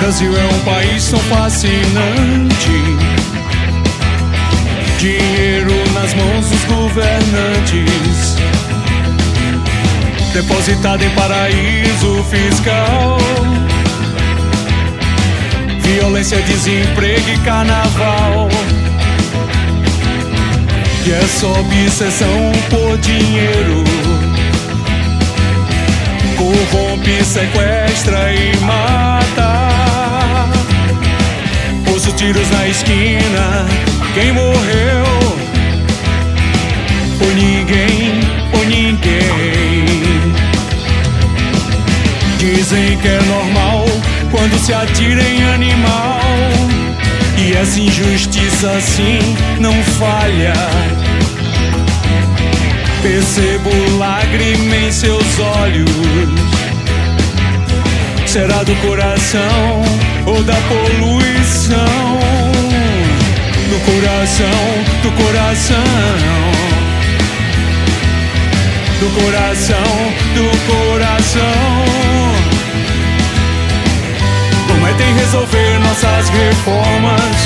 Brasil é um país tão fascinante, dinheiro nas mãos dos governantes, depositado em paraíso fiscal, violência, desemprego e carnaval. E essa obsessão por dinheiro corrompe, sequestra e mata. Ouço tiros na esquina, quem morreu? Por ninguém, por ninguém. Dizem que é normal quando se atira em animal, e essa injustiça assim não falha. Percebo lágrima em seus olhos. Será do coração ou da poluição? Do coração, do coração, do coração, do coração. Prometem resolver nossas reformas,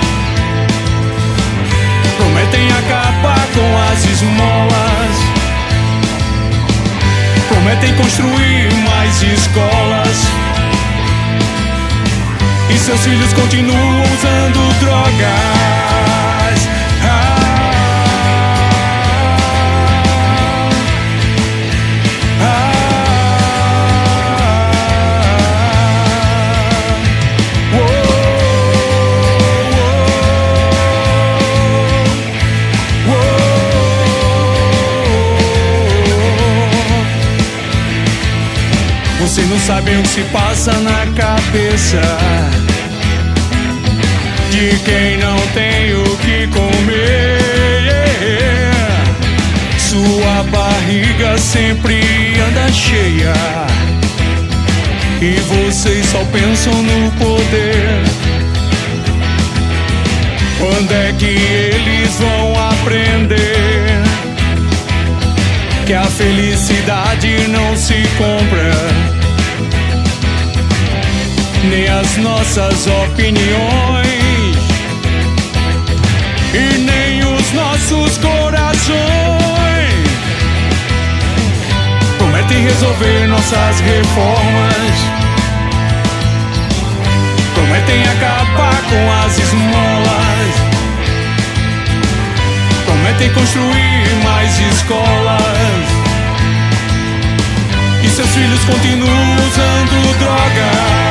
prometem acabar com as esmolas, prometem construir mais escolas, e seus filhos continuam usando drogas. Vocês não sabem o que se passa na cabeça de quem não tem o que comer. Sua barriga sempre anda cheia e vocês só pensam no poder. Quando é que eles vão aprender que a felicidade não se compra, nem as nossas opiniões e nem os nossos corações? Prometem resolver nossas reformas, prometem acabar com as esmolas, prometem construir mais escolas, e seus filhos continuam usando drogas.